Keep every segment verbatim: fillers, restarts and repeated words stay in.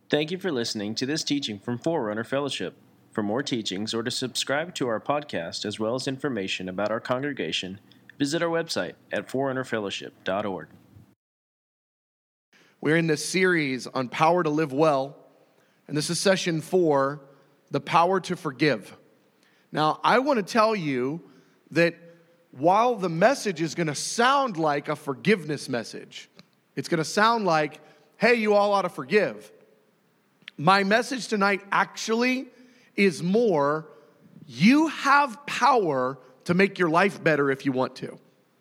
Thank you for listening to this teaching from Forerunner Fellowship. For more teachings or to subscribe to our podcast as well as information about our congregation, visit our website at forerunner fellowship dot org. We're in this series on power to live well, and this is session four, the power to forgive. Now, I want to tell you that while the message is going to sound like a forgiveness message, it's going to sound like, hey, you all ought to forgive. My message tonight actually is more, you have power to make your life better if you want to.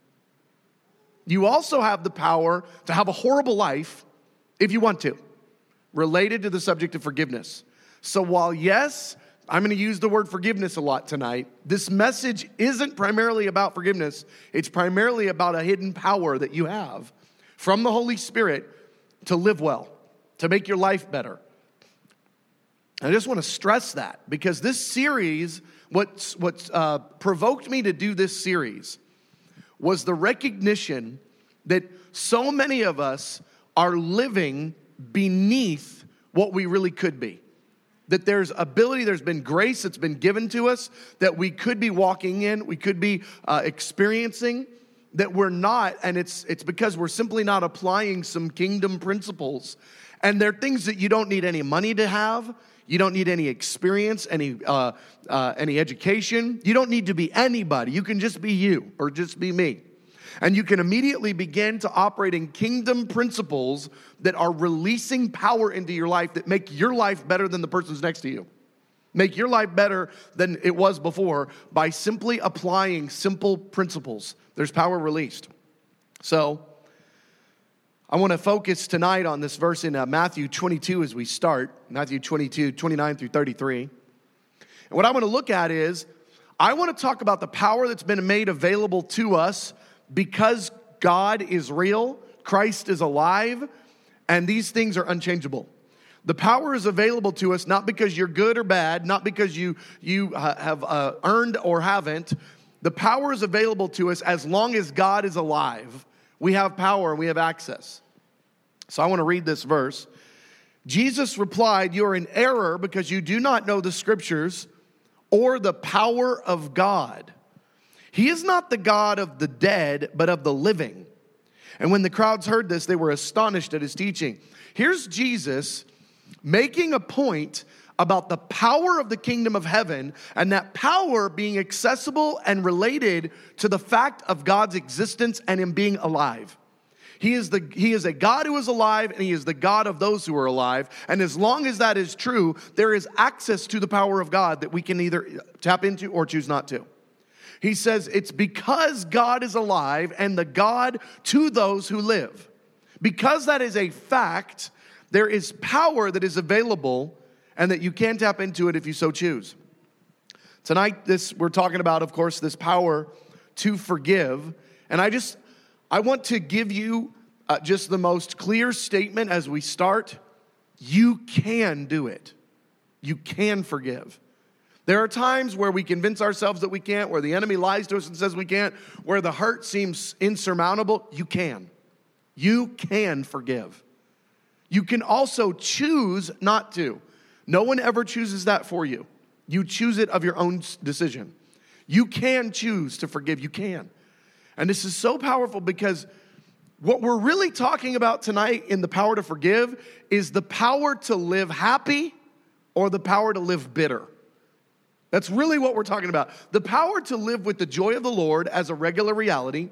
You also have the power to have a horrible life if you want to, related to the subject of forgiveness. So while, yes, I'm going to use the word forgiveness a lot tonight, this message isn't primarily about forgiveness. It's primarily about a hidden power that you have from the Holy Spirit to live well, to make your life better. I just want to stress that because this series, what's, what's uh, provoked me to do this series was the recognition that so many of us are living beneath what we really could be. That there's ability, there's been grace that's been given to us that we could be walking in, we could be uh, experiencing, that we're not, and it's it's because we're simply not applying some kingdom principles. And they're things that you don't need any money to have. You don't need any experience, any uh, uh, any education. You don't need to be anybody. You can just be you or just be me. And you can immediately begin to operate in kingdom principles that are releasing power into your life that make your life better than the person's next to you. Make your life better than it was before by simply applying simple principles. There's power released. So I want to focus tonight on this verse in uh, Matthew twenty-two as we start. Matthew twenty-two, twenty-nine through thirty-three. And what I want to look at is, I want to talk about the power that's been made available to us because God is real, Christ is alive, and these things are unchangeable. The power is available to us not because you're good or bad, not because you, you uh, have uh, earned or haven't. The power is available to us as long as God is alive. We have power and we have access. So I want to read this verse. Jesus replied, "You are in error because you do not know the scriptures or the power of God. He is not the God of the dead, but of the living." And when the crowds heard this, they were astonished at his teaching. Here's Jesus making a point about the power of the kingdom of heaven, and that power being accessible and related to the fact of God's existence and him being alive. He is the he is a God who is alive, and he is the God of those who are alive. And as long as that is true, there is access to the power of God that we can either tap into or choose not to. He says it's because God is alive and the God to those who live. Because that is a fact, there is power that is available and that you can tap into it if you so choose. Tonight, this we're talking about, of course, this power to forgive. And I just, I want to give you uh, just the most clear statement as we start. You can do it. You can forgive. There are times where we convince ourselves that we can't, where the enemy lies to us and says we can't, where the hurt seems insurmountable. You can. You can forgive. You can also choose not to. No one ever chooses that for you. You choose it of your own decision. You can choose to forgive. You can. And this is so powerful because what we're really talking about tonight in the power to forgive is the power to live happy or the power to live bitter. That's really what we're talking about. The power to live with the joy of the Lord as a regular reality,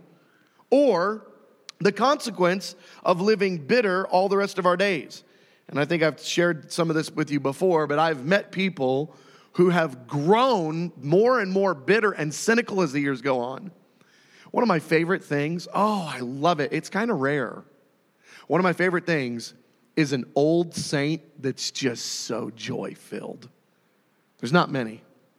or the consequence of living bitter all the rest of our days. And I think I've shared some of this with you before, but I've met people who have grown more and more bitter and cynical as the years go on. One of my favorite things, oh, I love it. It's kind of rare. One of my favorite things is an old saint that's just so joy-filled. There's not many.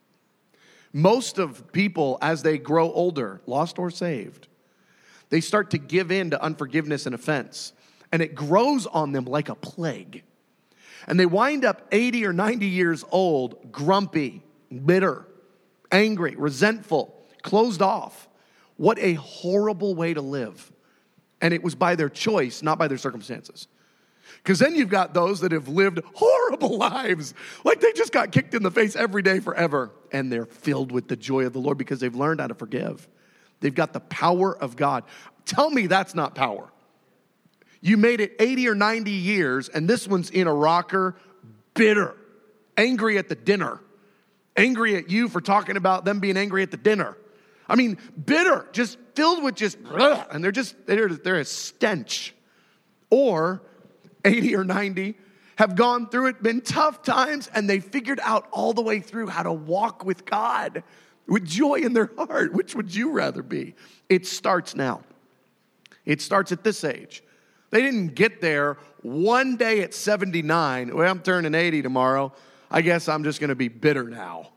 Most of people, as they grow older, lost or saved, they start to give in to unforgiveness and offense. And it grows on them like a plague. And they wind up eighty or ninety years old, grumpy, bitter, angry, resentful, closed off. What a horrible way to live. And it was by their choice, not by their circumstances. Because then you've got those that have lived horrible lives. Like they just got kicked in the face every day forever. And they're filled with the joy of the Lord because they've learned how to forgive. They've got the power of God. Tell me that's not power. You made it eighty or ninety years, and this one's in a rocker, bitter, angry at the dinner, angry at you for talking about them being angry at the dinner. I mean, bitter, just filled with just, and they're just, they're, they're a stench. Or eighty or ninety have gone through it, been tough times, and they figured out all the way through how to walk with God with joy in their heart. Which would you rather be? It starts now. It starts at this age. They didn't get there one day at seventy-nine. Well, I'm turning eighty tomorrow. I guess I'm just going to be bitter now.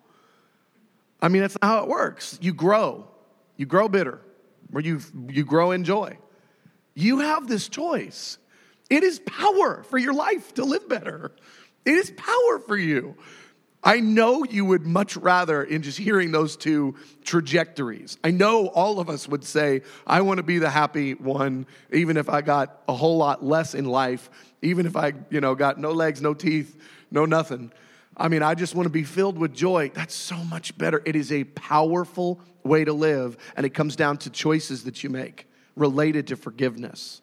I mean, that's not how it works. You grow. You grow bitter, or you, you grow in joy. You have this choice. It is power for your life to live better. It is power for you. I know you would much rather, in just hearing those two trajectories, I know all of us would say, I want to be the happy one, even if I got a whole lot less in life, even if I, you know, got no legs, no teeth, no nothing. I mean, I just want to be filled with joy. That's so much better. It is a powerful way to live, and it comes down to choices that you make related to forgiveness.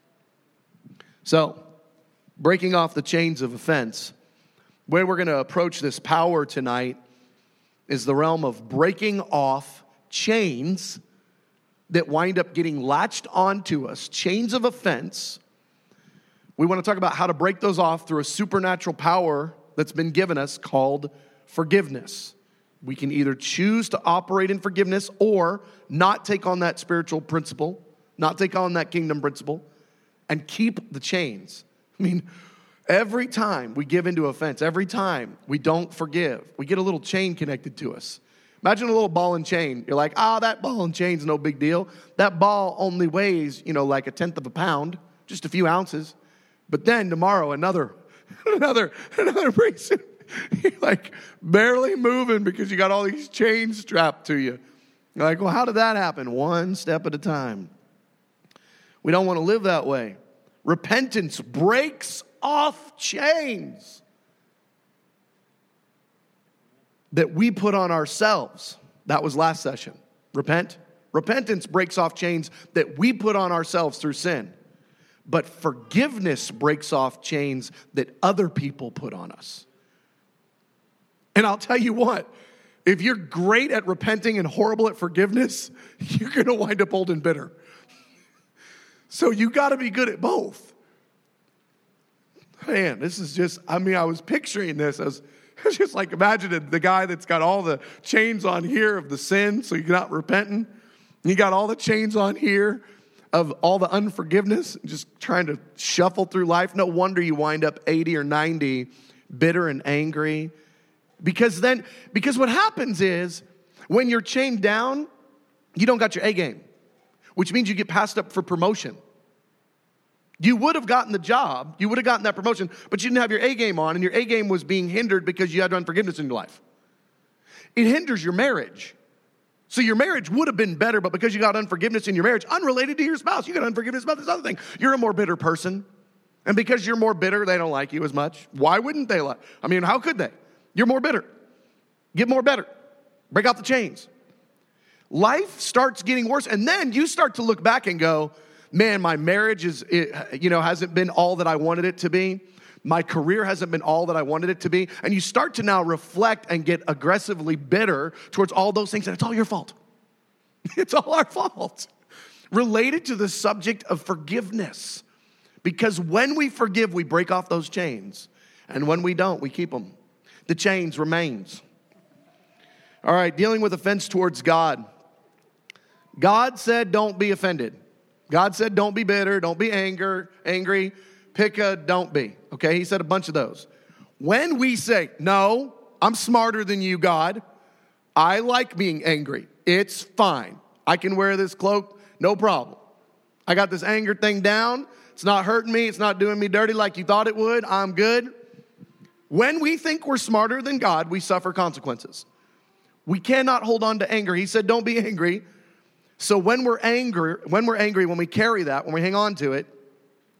So, breaking off the chains of offense, the way we're going to approach this power tonight is the realm of breaking off chains that wind up getting latched onto us, chains of offense. We want to talk about how to break those off through a supernatural power that's been given us called forgiveness. We can either choose to operate in forgiveness or not take on that spiritual principle, not take on that kingdom principle, and keep the chains. I mean, every time we give into offense, every time we don't forgive, we get a little chain connected to us. Imagine a little ball and chain. You're like, ah, oh, that ball and chain's no big deal. That ball only weighs, you know, like a tenth of a pound, just a few ounces. But then tomorrow, another, another, another person, you're like barely moving because you got all these chains strapped to you. You're like, well, how did that happen? One step at a time. We don't want to live that way. Repentance breaks off chains that we put on ourselves. That was last session. Repent. Repentance breaks off chains that we put on ourselves through sin. But forgiveness breaks off chains that other people put on us. And I'll tell you what, if you're great at repenting and horrible at forgiveness, you're going to wind up old and bitter. So you got to be good at both. Man, this is just, I mean, I was picturing this. I was, I was just like imagining the guy that's got all the chains on here of the sin, so you're not repenting. You got all the chains on here of all the unforgiveness, just trying to shuffle through life. No wonder you wind up eighty or ninety, bitter and angry. Because then, because what happens is, when you're chained down, you don't got your A game, which means you get passed up for promotion. You would have gotten the job, you would have gotten that promotion, but you didn't have your A game on, and your A game was being hindered because you had unforgiveness in your life. It hinders your marriage. So your marriage would have been better, but because you got unforgiveness in your marriage, unrelated to your spouse, you got unforgiveness about this other thing. You're a more bitter person. And because you're more bitter, they don't like you as much. Why wouldn't they like? I mean, how could they? You're more bitter. Get more better. Break out the chains. Life starts getting worse, and then you start to look back and go, man, my marriage is, it, you know, hasn't been all that I wanted it to be. My career hasn't been all that I wanted it to be. And you start to now reflect and get aggressively bitter towards all those things, and it's all your fault. It's all our fault. Related to the subject of forgiveness. Because when we forgive, we break off those chains. And when we don't, we keep them. The chains remains. All right, dealing with offense towards God. God said, don't be offended. God said, don't be bitter, don't be anger, angry. Pick a don't be, okay? He said a bunch of those. When we say, no, I'm smarter than you, God. I like being angry. It's fine. I can wear this cloak, no problem. I got this anger thing down. It's not hurting me. It's not doing me dirty like you thought it would. I'm good. When we think we're smarter than God, we suffer consequences. We cannot hold on to anger. He said, don't be angry. So when we're angry, when we're angry, when we carry that, when we hang on to it,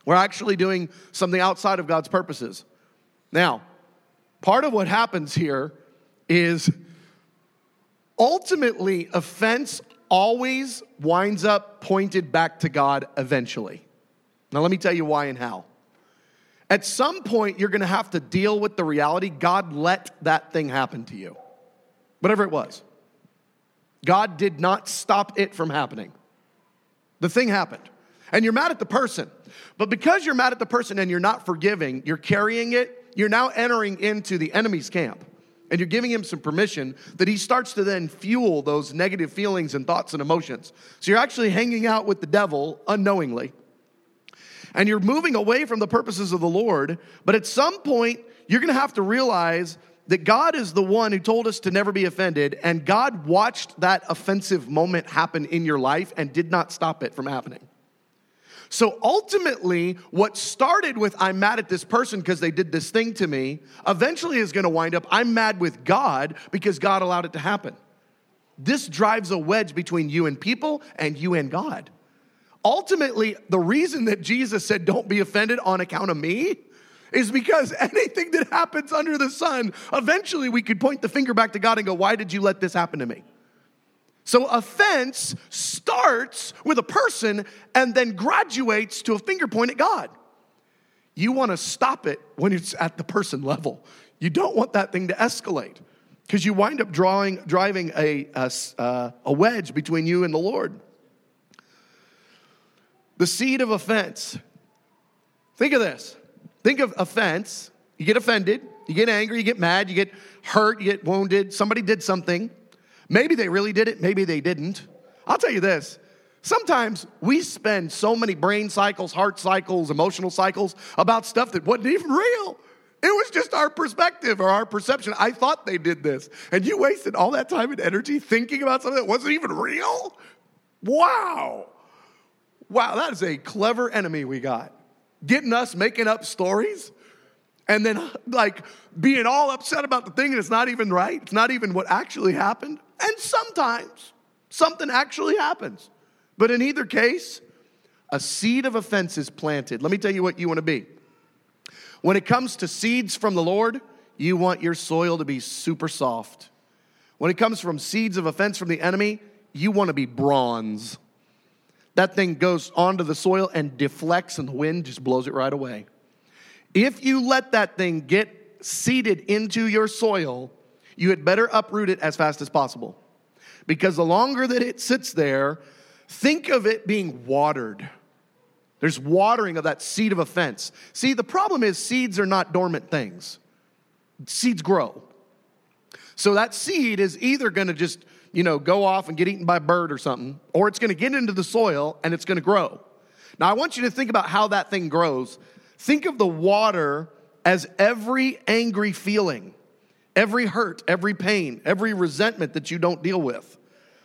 We're actually doing something outside of God's purposes. Now, part of what happens here is ultimately offense always winds up pointed back to God eventually. Now, let me tell you why and how. At some point, you're going to have to deal with the reality God let that thing happen to you. Whatever it was. God did not stop it from happening. The thing happened. And you're mad at the person. But because you're mad at the person and you're not forgiving, you're carrying it, you're now entering into the enemy's camp. And you're giving him some permission that he starts to then fuel those negative feelings and thoughts and emotions. So you're actually hanging out with the devil unknowingly. And you're moving away from the purposes of the Lord. But at some point, you're going to have to realize that God is the one who told us to never be offended. And God watched that offensive moment happen in your life and did not stop it from happening. So ultimately, what started with I'm mad at this person because they did this thing to me, eventually is going to wind up I'm mad with God because God allowed it to happen. This drives a wedge between you and people and you and God. Ultimately, the reason that Jesus said don't be offended on account of me is because anything that happens under the sun, eventually we could point the finger back to God and go, why did you let this happen to me? So offense starts with a person and then graduates to a finger point at God. You want to stop it when it's at the person level. You don't want that thing to escalate because you wind up drawing, driving a, a, uh, a wedge between you and the Lord. The seed of offense. Think of this. Think of offense. You get offended, you get angry, you get mad, you get hurt, you get wounded. Somebody did something. Maybe they really did it, maybe they didn't. I'll tell you this. Sometimes we spend so many brain cycles, heart cycles, emotional cycles about stuff that wasn't even real. It was just our perspective or our perception. I thought they did this. And you wasted all that time and energy thinking about something that wasn't even real? Wow. Wow, that is a clever enemy we got. Getting us making up stories and then like being all upset about the thing and it's not even right. It's not even what actually happened. And sometimes something actually happens. But in either case, a seed of offense is planted. Let me tell you what you want to be. When it comes to seeds from the Lord, you want your soil to be super soft. When it comes from seeds of offense from the enemy, you want to be bronze. That thing goes onto the soil and deflects and the wind just blows it right away. If you let that thing get seeded into your soil, you had better uproot it as fast as possible. Because the longer that it sits there, think of it being watered. There's watering of that seed of offense. See, the problem is seeds are not dormant things. Seeds grow. So that seed is either going to just, you know, go off and get eaten by a bird or something, or it's going to get into the soil and it's going to grow. Now, I want you to think about how that thing grows. Think of the water as every angry feeling, every hurt, every pain, every resentment that you don't deal with.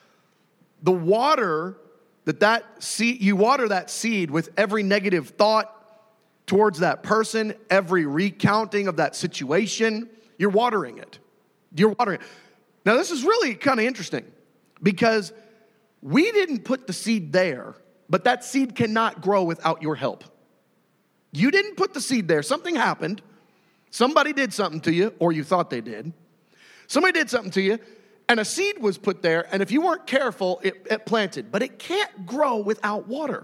The water that that seed, you water that seed with every negative thought towards that person, every recounting of that situation, you're watering it. You're watering it. Now, this is really kind of interesting because we didn't put the seed there, but that seed cannot grow without your help. You didn't put the seed there. Something happened. Somebody did something to you, or you thought they did. Somebody did something to you, and a seed was put there, and if you weren't careful, it, it planted. But it can't grow without water.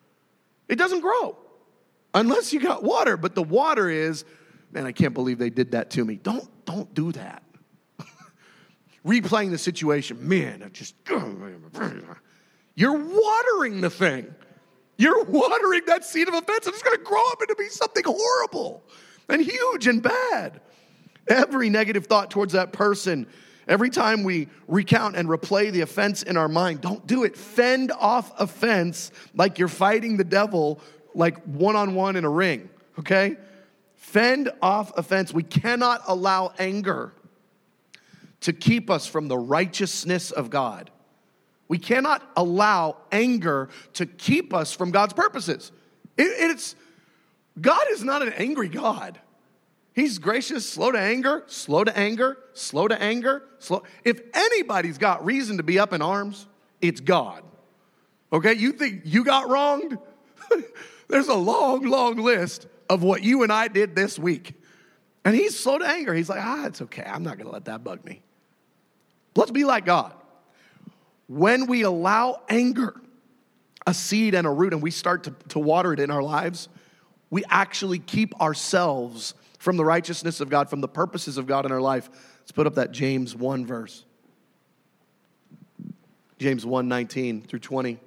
It doesn't grow unless you got water. But the water is, man, I can't believe they did that to me. Don't, don't do that. Replaying the situation, man, I just, you're watering the thing. You're watering that seed of offense, and it's going to grow up into be something horrible and huge and bad. Every negative thought towards that person, every time we recount and replay the offense in our mind, don't do it. Fend off offense like you're fighting the devil, like one-on-one in a ring, okay? Fend off offense. We cannot allow anger to keep us from the righteousness of God. We cannot allow anger to keep us from God's purposes. It, it's God is not an angry God. He's gracious, slow to anger, slow to anger, slow to anger, slow. If anybody's got reason to be up in arms, it's God. Okay, you think you got wronged? there's a long, long list of what you and I did this week. And he's slow to anger. He's like, ah, it's okay. I'm not going to let that bug me. Let's be like God. When we allow anger, a seed and a root, and we start to, to water it in our lives, we actually keep ourselves from the righteousness of God, from the purposes of God in our life. Let's put up that James one verse. James one, nineteen through twenty.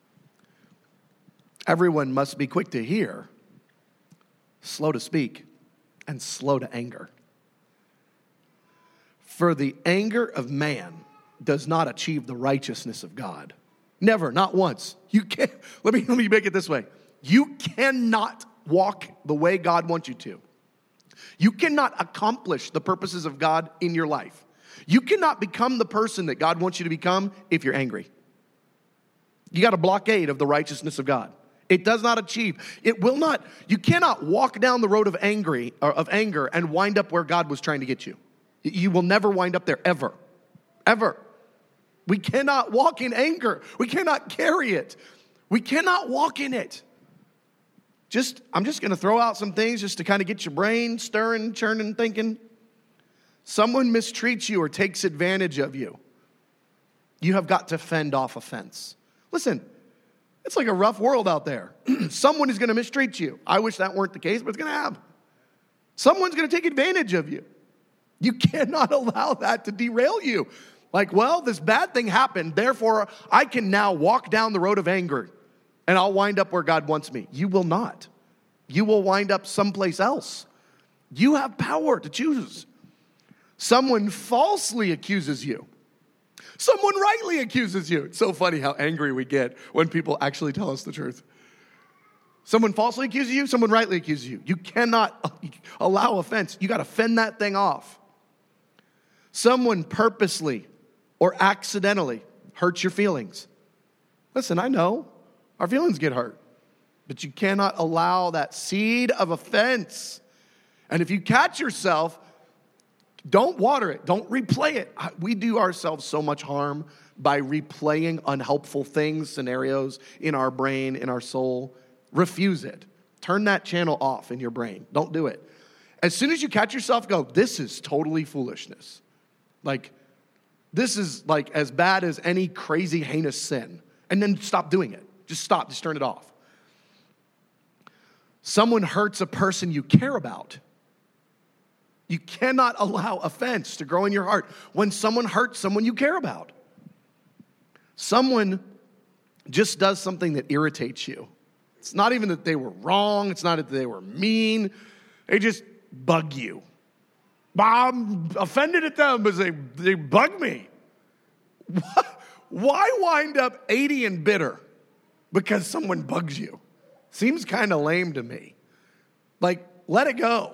Everyone must be quick to hear, slow to speak, and slow to anger. For the anger of man does not achieve the righteousness of God. Never, not once. You can't, let me, let me make it this way. You cannot walk the way God wants you to. You cannot accomplish the purposes of God in your life. You cannot become the person that God wants you to become if you're angry. You got a blockade of the righteousness of God. It does not achieve. It will not. You cannot walk down the road of angry or of anger and wind up where God was trying to get you. You will never wind up there ever. Ever. We cannot walk in anger. We cannot carry it. We cannot walk in it. Just, I'm just going to throw out some things just to kind of get your brain stirring, churning, thinking. Someone mistreats you or takes advantage of you. You have got to fend off offense. Listen, it's like a rough world out there. Someone is going to mistreat you. I wish that weren't the case, but it's going to happen. Someone's going to take advantage of you. You cannot allow that to derail you. Like, well, this bad thing happened, therefore I can now walk down the road of anger and I'll wind up where God wants me. You will not. You will wind up someplace else. You have power to choose. Someone falsely accuses you. Someone rightly accuses you. It's so funny how angry we get when people actually tell us the truth. Someone falsely accuses you, someone rightly accuses you. You cannot allow offense. You got to fend that thing off. Someone purposely or accidentally hurts your feelings. Listen, I know our feelings get hurt, but you cannot allow that seed of offense. And if you catch yourself, don't water it. Don't replay it. We do ourselves so much harm by replaying unhelpful things, scenarios in our brain, in our soul. Refuse it. Turn that channel off in your brain. Don't do it. As soon as you catch yourself, go, this is totally foolishness. Like, this is like as bad as any crazy, heinous sin. And then stop doing it. Just stop. Just turn it off. Someone hurts a person you care about. You cannot allow offense to grow in your heart when someone hurts someone you care about. Someone just does something that irritates you. It's not even that they were wrong. It's not that they were mean. They just bug you. I'm offended at them because they, they bug me. Why wind up eighty and bitter because someone bugs you? Seems kind of lame to me. Like, let it go.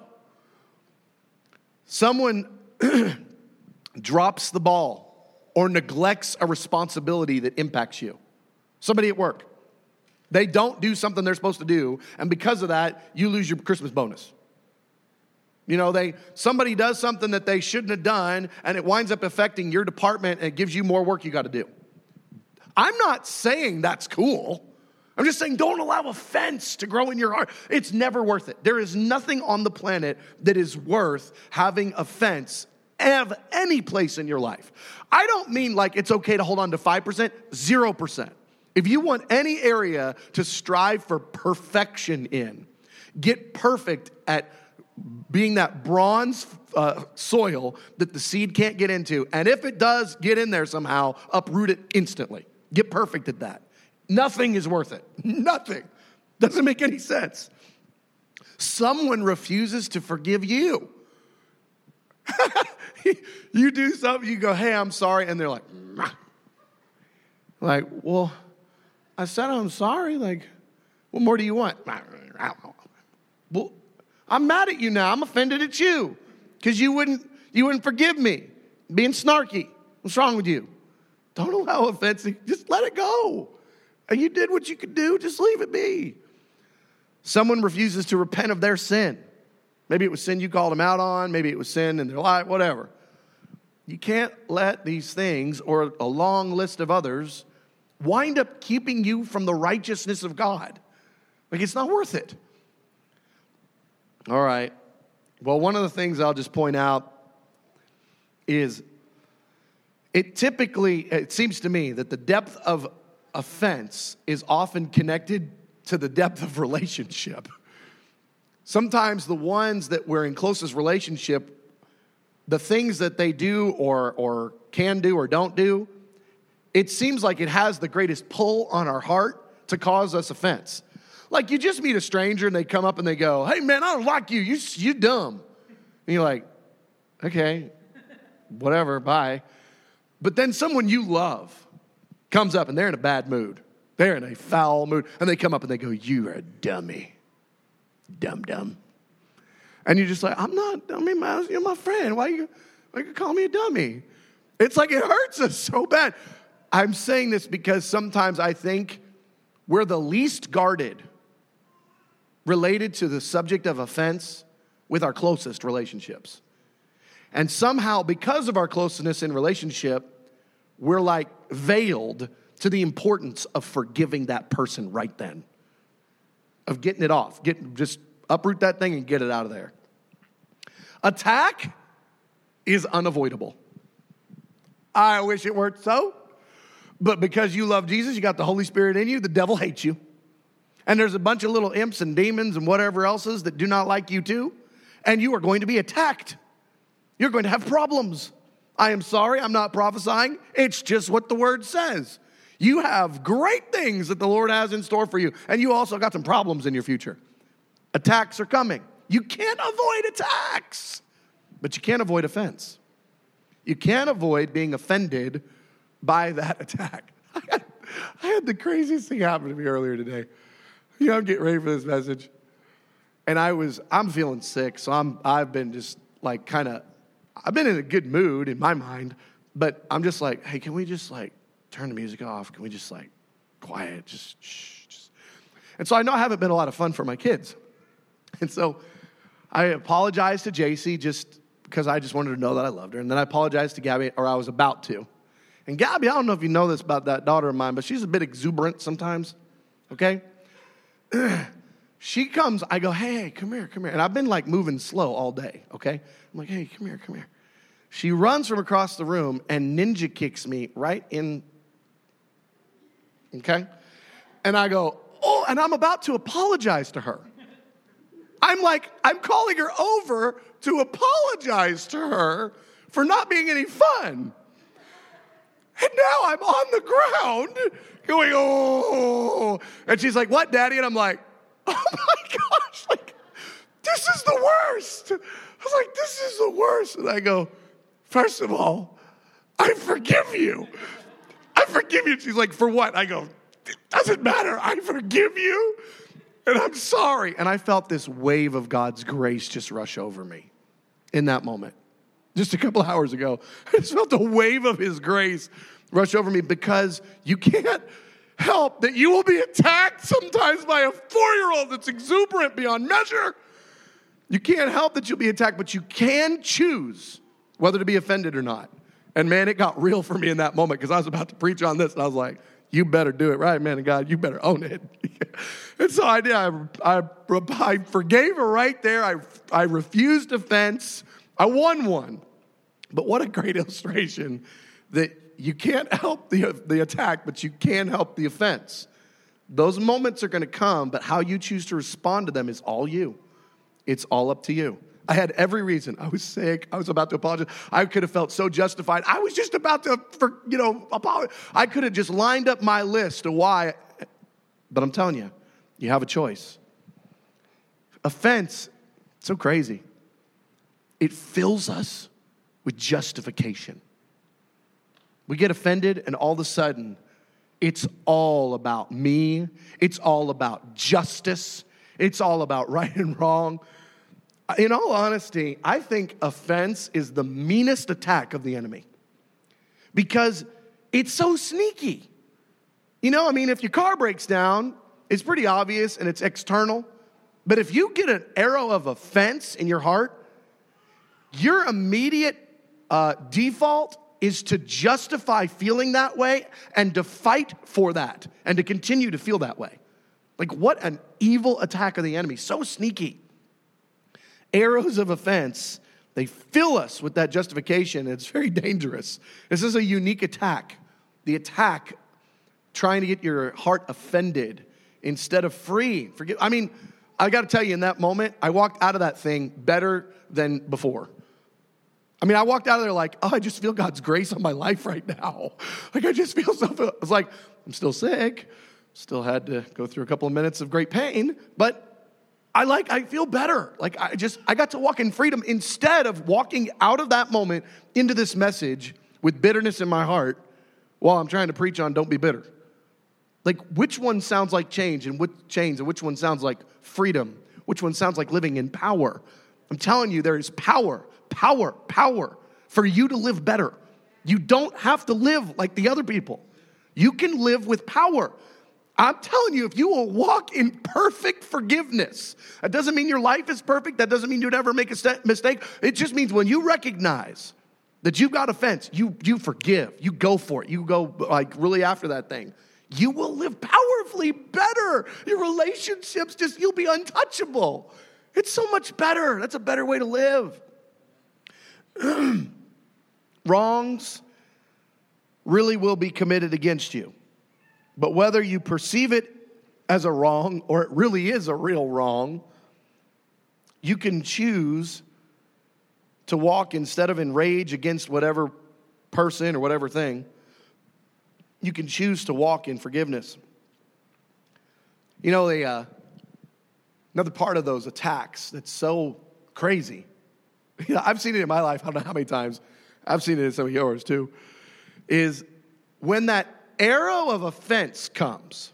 Someone drops the ball or neglects a responsibility that impacts you. Somebody at work. They don't do something they're supposed to do, and because of that, you lose your Christmas bonus. You know, they somebody does something that they shouldn't have done, and it winds up affecting your department, and it gives you more work you got to do. I'm not saying that's cool. I'm just saying don't allow offense to grow in your heart. It's never worth it. There is nothing on the planet that is worth having offense of any place in your life. I don't mean like it's okay to hold on to five percent, zero percent. If you want any area to strive for perfection in, get perfect at being that bronze uh, soil that the seed can't get into. And if it does get in there somehow, uproot it instantly. Get perfect at that. Nothing is worth it. Nothing. Doesn't make any sense. Someone refuses to forgive you. You do something, you go, hey, I'm sorry. And they're like, nah. Like, well, I said I'm sorry. Like, what more do you want? Well, I'm mad at you now. I'm offended at you because you wouldn't you wouldn't forgive me. Being snarky. What's wrong with you? Don't allow offense. Just let it go. And you did what you could do. Just leave it be. Someone refuses to repent of their sin. Maybe it was sin you called them out on. Maybe it was sin in their life. Whatever. You can't let these things or a long list of others wind up keeping you from the righteousness of God. Like, it's not worth it. All right. Well, one of the things I'll just point out is it typically, it seems to me that the depth of offense is often connected to the depth of relationship. Sometimes the ones that we're in closest relationship, the things that they do or, or can do or don't do, it seems like it has the greatest pull on our heart to cause us offense. Like, you just meet a stranger and they come up and they go, hey man, I don't like you, you, you dumb. And you're like, okay, whatever, bye. But then someone you love comes up and they're in a bad mood. They're in a foul mood. And they come up and they go, you are a dummy. Dumb, dumb. And you're just like, I'm not, I mean, my, you're my friend. Why you, why you call me a dummy? It's like it hurts us so bad. I'm saying this because sometimes I think we're the least guarded related to the subject of offense with our closest relationships. And somehow, because of our closeness in relationship, we're like veiled to the importance of forgiving that person right then. Of getting it off. Get, just uproot that thing and get it out of there. Attack is unavoidable. I wish it weren't so. But because you love Jesus, you got the Holy Spirit in you, the devil hates you. And there's a bunch of little imps and demons and whatever else is that do not like you too. And you are going to be attacked. You're going to have problems. I am sorry, I'm not prophesying. It's just what the word says. You have great things that the Lord has in store for you. And you also got some problems in your future. Attacks are coming. You can't avoid attacks. But you can't avoid offense. You can't avoid being offended by that attack. I had, I had the craziest thing happen to me earlier today. You know, I'm getting ready for this message. And I was, I'm feeling sick, so I'm, I've been just like kind of, I've been in a good mood in my mind, but I'm just like, hey, can we just like turn the music off? Can we just like quiet, just shh. Just. And so I know I haven't been a lot of fun for my kids. And so I apologized to J C just because I just wanted to know that I loved her. And then I apologized to Gabby, or I was about to. And Gabby, I don't know if you know this about that daughter of mine, but she's a bit exuberant sometimes, okay? She comes, I go, hey, hey, come here, come here. And I've been like moving slow all day, okay? I'm like, hey, come here, come here. She runs from across the room and ninja kicks me right in, okay? And I go, oh, and I'm about to apologize to her. I'm like, I'm calling her over to apologize to her for not being any fun. And now I'm on the ground going, oh. And she's like, what, Daddy? And I'm like, oh my gosh, like, this is the worst. I was like, this is the worst. And I go, first of all, I forgive you. I forgive you. She's like, for what? I go, it doesn't matter. I forgive you. And I'm sorry. And I felt this wave of God's grace just rush over me in that moment. Just a couple hours ago, I just felt a wave of his grace rush over me because you can't help that you will be attacked sometimes by a four-year-old that's exuberant beyond measure. You can't help that you'll be attacked, but you can choose whether to be offended or not. And man, it got real for me in that moment because I was about to preach on this and I was like, you better do it right, man of God. You better own it. And so I did. I, I, I forgave her right there. I, I refused offense. I won one. But what a great illustration that you can't help the, the attack, but you can help the offense. Those moments are going to come, but how you choose to respond to them is all you. It's all up to you. I had every reason. I was sick. I was about to apologize. I could have felt so justified. I was just about to, for, you know, apologize. I could have just lined up my list of why. But I'm telling you, you have a choice. Offense, so crazy. It fills us with justification. We get offended, and all of a sudden, it's all about me. It's all about justice. It's all about right and wrong. In all honesty, I think offense is the meanest attack of the enemy because it's so sneaky. You know, I mean, if your car breaks down, it's pretty obvious and it's external. But if you get an arrow of offense in your heart, your immediate uh, default is to justify feeling that way and to fight for that and to continue to feel that way. Like, what an evil attack of the enemy. So sneaky. Arrows of offense, they fill us with that justification. It's very dangerous. This is a unique attack. The attack trying to get your heart offended instead of free. Forgive. I mean, I got to tell you, in that moment, I walked out of that thing better than before. I mean, I walked out of there like, oh, I just feel God's grace on my life right now. Like, I just feel so, it's like, I'm still sick. Still had to go through a couple of minutes of great pain, but I like, I feel better. Like, I just, I got to walk in freedom instead of walking out of that moment into this message with bitterness in my heart while I'm trying to preach on don't be bitter. Like, which one sounds like change and which change and which one sounds like freedom? Which one sounds like living in power? I'm telling you, there is power, power, power for you to live better. You don't have to live like the other people. You can live with power. I'm telling you, if you will walk in perfect forgiveness, that doesn't mean your life is perfect. That doesn't mean you'd ever make a st- mistake. It just means when you recognize that you've got offense, you, you forgive, you go for it. You go like really after that thing. You will live powerfully better. Your relationships just, you'll be untouchable. It's so much better. That's a better way to live. Wrongs really will be committed against you. But whether you perceive it as a wrong or it really is a real wrong, you can choose to walk instead of in rage against whatever person or whatever thing. You can choose to walk in forgiveness. You know, the, uh, another part of those attacks that's so crazy. You know, I've seen it in my life, I don't know how many times. I've seen it in some of yours too. Is when that arrow of offense comes,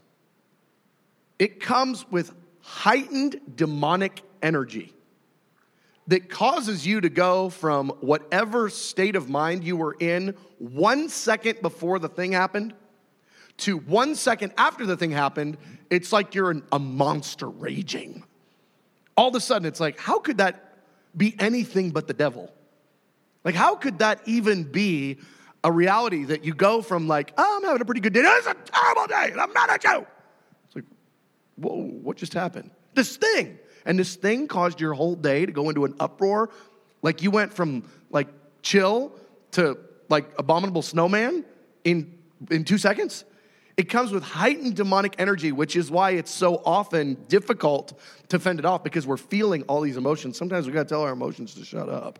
it comes with heightened demonic energy that causes you to go from whatever state of mind you were in one second before the thing happened to one second after the thing happened. It's like you're an, a monster raging. All of a sudden, it's like, how could that be anything but the devil? Like, how could that even be a reality that you go from like, oh, I'm having a pretty good day. It's a terrible day, and I'm mad at you. It's like, whoa, what just happened? This thing. And this thing caused your whole day to go into an uproar. Like you went from like chill to like abominable snowman in, in two seconds. It comes with heightened demonic energy, which is why it's so often difficult to fend it off because we're feeling all these emotions. Sometimes we got to tell our emotions to shut up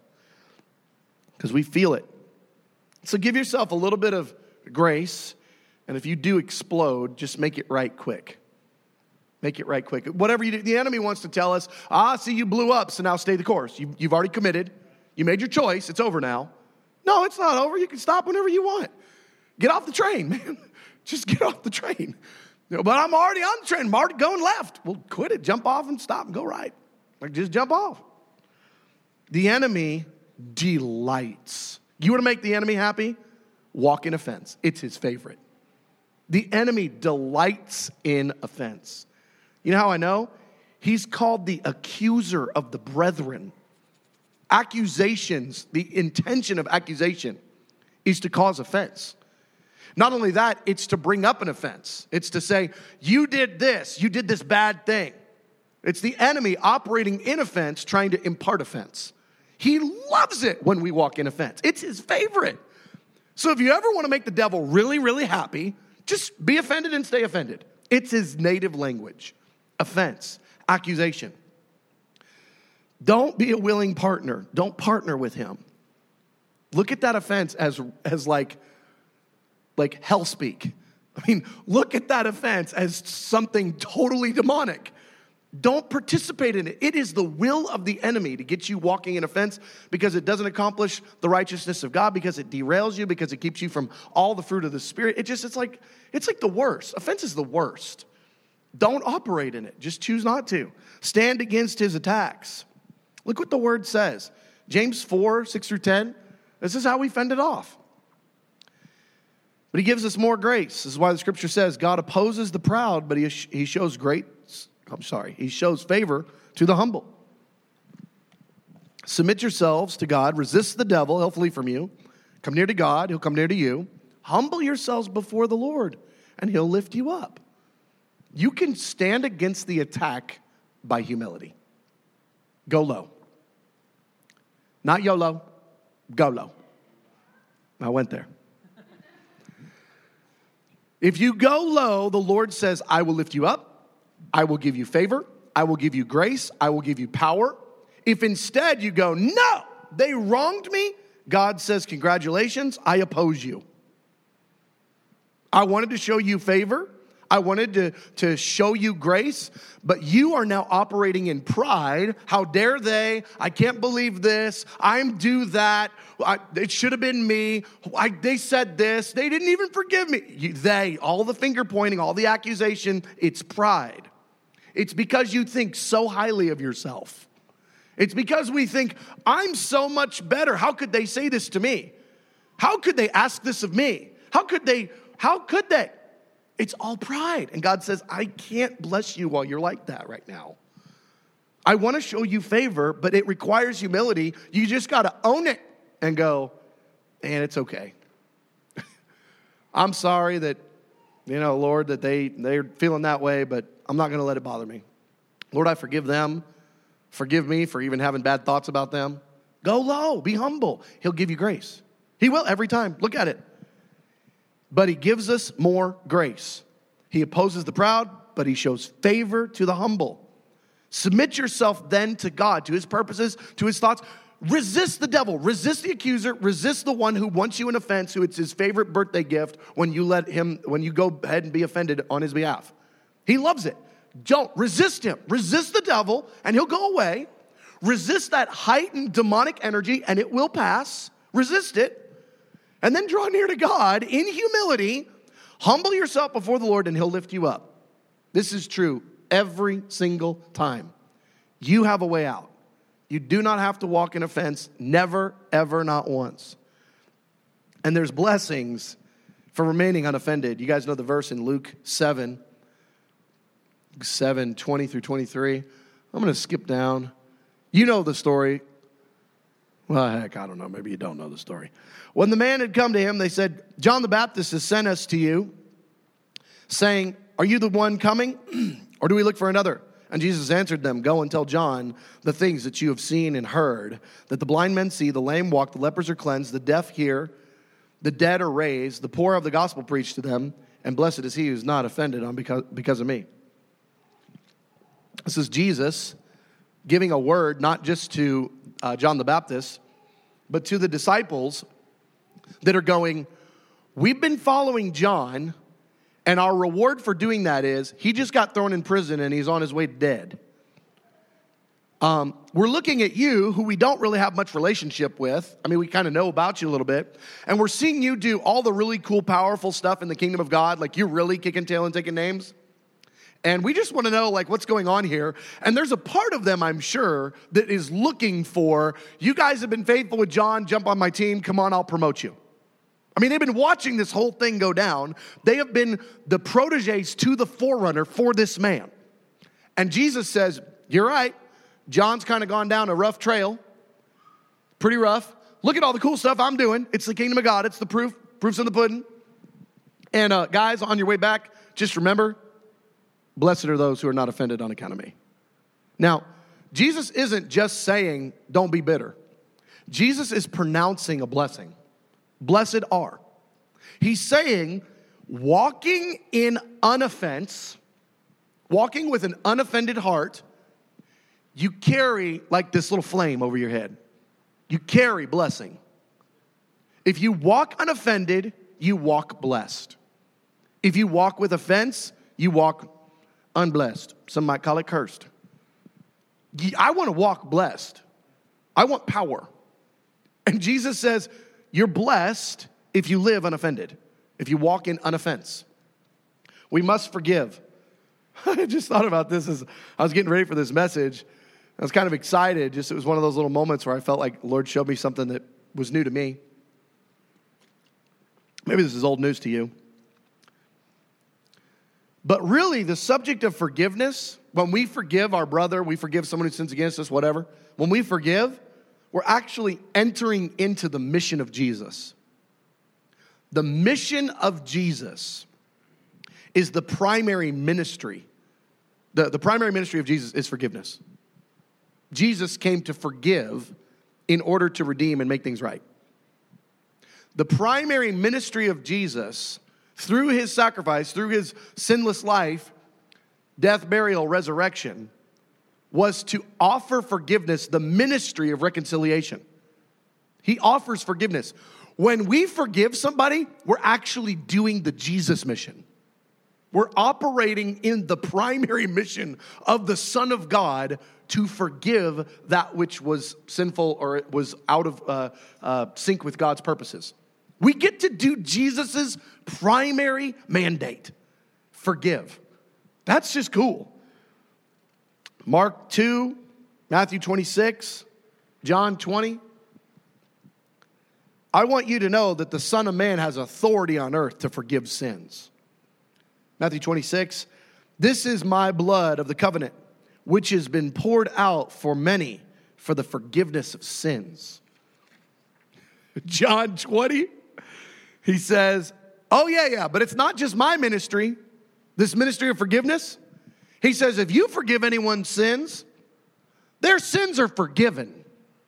because we feel it. So give yourself a little bit of grace, and if you do explode, just make it right quick. Make it right quick. Whatever you do, the enemy wants to tell us, ah, see, you blew up, so now stay the course. You, you've already committed. You made your choice. It's over now. No, it's not over. You can stop whenever you want. Get off the train, man. Just get off the train. You know, but I'm already on the train. I'm already going left. Well, quit it. Jump off and stop and go right. Like, just jump off. The enemy delights. You want to make the enemy happy? Walk in offense. It's his favorite. The enemy delights in offense. You know how I know? He's called the accuser of the brethren. Accusations, the intention of accusation is to cause offense. Not only that, it's to bring up an offense. It's to say, you did this, you did this bad thing. It's the enemy operating in offense, trying to impart offense. He loves it when we walk in offense. It's his favorite. So if you ever want to make the devil really, really happy, just be offended and stay offended. It's his native language. Offense, accusation. Don't be a willing partner. Don't partner with him. Look at that offense as, as like, like hell speak. I mean, look at that offense as something totally demonic. Don't participate in it. It is the will of the enemy to get you walking in offense because it doesn't accomplish the righteousness of God, because it derails you, because it keeps you from all the fruit of the Spirit. It just, it's like, it's like the worst. Offense is the worst. Don't operate in it. Just choose not to. Stand against his attacks. Look what the word says. James four, six through ten. This is how we fend it off. But he gives us more grace. This is why the scripture says God opposes the proud, but he, he shows great, I'm sorry, he shows favor to the humble. Submit yourselves to God. Resist the devil. He'll flee from you. Come near to God. He'll come near to you. Humble yourselves before the Lord, and he'll lift you up. You can stand against the attack by humility. Go low. Not YOLO, go low. I went there. If you go low, the Lord says, I will lift you up. I will give you favor. I will give you grace. I will give you power. If instead you go, no, they wronged me, God says, congratulations, I oppose you. I wanted to show you favor. I wanted to, to show you grace, but you are now operating in pride. How dare they? I can't believe this. I'm due that. I, it should have been me. I, they said this. They didn't even forgive me. You, they, all the finger pointing, all the accusation, it's pride. It's because you think so highly of yourself. It's because we think, I'm so much better. How could they say this to me? How could they ask this of me? How could they, how could they? It's all pride. And God says, I can't bless you while you're like that right now. I want to show you favor, but it requires humility. You just got to own it and go, and it's okay. I'm sorry that, you know, Lord, that they, they're feeling that way, but I'm not going to let it bother me. Lord, I forgive them. Forgive me for even having bad thoughts about them. Go low. Be humble. He'll give you grace. He will every time. Look at it. But he gives us more grace. He opposes the proud, but he shows favor to the humble. Submit yourself then to God, to his purposes, to his thoughts. Resist the devil. Resist the accuser. Resist the one who wants you an offense, who it's his favorite birthday gift when you let him, when you go ahead and be offended on his behalf. He loves it. Don't resist him. Resist the devil, and he'll go away. Resist that heightened demonic energy, and it will pass. Resist it. And then draw near to God in humility. Humble yourself before the Lord and he'll lift you up. This is true every single time. You have a way out. You do not have to walk in offense. Never, ever, not once. And there's blessings for remaining unoffended. You guys know the verse in Luke seven. seven, twenty through twenty-three. I'm going to skip down. You know the story. Well, heck, I don't know. Maybe you don't know the story. When the man had come to him, they said, John the Baptist has sent us to you, saying, are you the one coming, or do we look for another? And Jesus answered them, go and tell John the things that you have seen and heard, that the blind men see, the lame walk, the lepers are cleansed, the deaf hear, the dead are raised, the poor have the gospel preached to them, and blessed is he who is not offended on because, because of me. This is Jesus giving a word not just to uh, John the Baptist, but to the disciples that are going, we've been following John, and our reward for doing that is he just got thrown in prison and he's on his way to dead. Um, we're looking at you, who we don't really have much relationship with. I mean, we kind of know about you a little bit. And we're seeing you do all the really cool, powerful stuff in the kingdom of God. Like, you're really kicking tail and taking names. And we just want to know, like, what's going on here. And there's a part of them, I'm sure, that is looking for, you guys have been faithful with John, jump on my team, come on, I'll promote you. I mean, they've been watching this whole thing go down. They have been the proteges to the forerunner for this man. And Jesus says, you're right, John's kind of gone down a rough trail, pretty rough. Look at all the cool stuff I'm doing. It's the kingdom of God. It's the proof, proof's in the pudding. And uh, guys, on your way back, just remember, blessed are those who are not offended on account of me. Now, Jesus isn't just saying, don't be bitter. Jesus is pronouncing a blessing. Blessed are. He's saying, walking in unoffense, walking with an unoffended heart, you carry like this little flame over your head. You carry blessing. If you walk unoffended, you walk blessed. If you walk with offense, you walk unblessed. Some might call it cursed. I want to walk blessed. I want power. And Jesus says, you're blessed if you live unoffended, if you walk in unoffense. We must forgive. I just thought about this as I was getting ready for this message. I was kind of excited. Just it was one of those little moments where I felt like the Lord showed me something that was new to me. Maybe this is old news to you. But really, the subject of forgiveness, when we forgive our brother, we forgive someone who sins against us, whatever. When we forgive, we're actually entering into the mission of Jesus. The mission of Jesus is the primary ministry. The, the primary ministry of Jesus is forgiveness. Jesus came to forgive in order to redeem and make things right. The primary ministry of Jesus, through his sacrifice, through his sinless life, death, burial, resurrection, was to offer forgiveness, the ministry of reconciliation. He offers forgiveness. When we forgive somebody, we're actually doing the Jesus mission. We're operating in the primary mission of the Son of God to forgive that which was sinful or it was out of uh, uh, sync with God's purposes. We get to do Jesus's primary mandate, forgive. That's just cool. Mark two, Matthew twenty-six, John twenty. I want you to know that the Son of Man has authority on earth to forgive sins. Matthew twenty-six, this is my blood of the covenant, which has been poured out for many for the forgiveness of sins. John twenty, he says, oh yeah, yeah, but it's not just my ministry, this ministry of forgiveness. He says, if you forgive anyone's sins, their sins are forgiven.